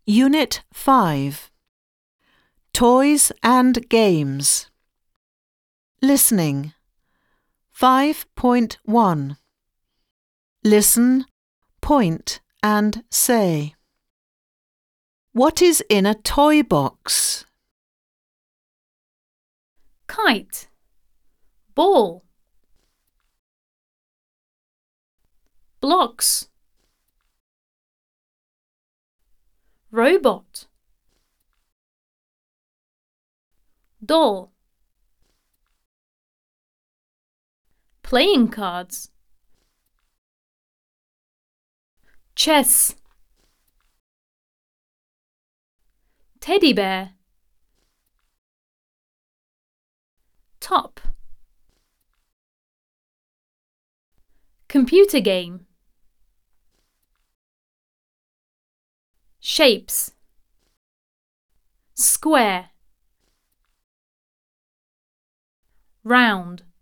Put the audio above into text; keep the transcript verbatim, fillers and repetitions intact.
Unit five. Toys and Games. Listening. five point one. Listen, point and say. What is in a toy box? Kite, ball, blocks, robot, doll, playing cards, chess, teddy bear, top, computer game, shapes, square, round,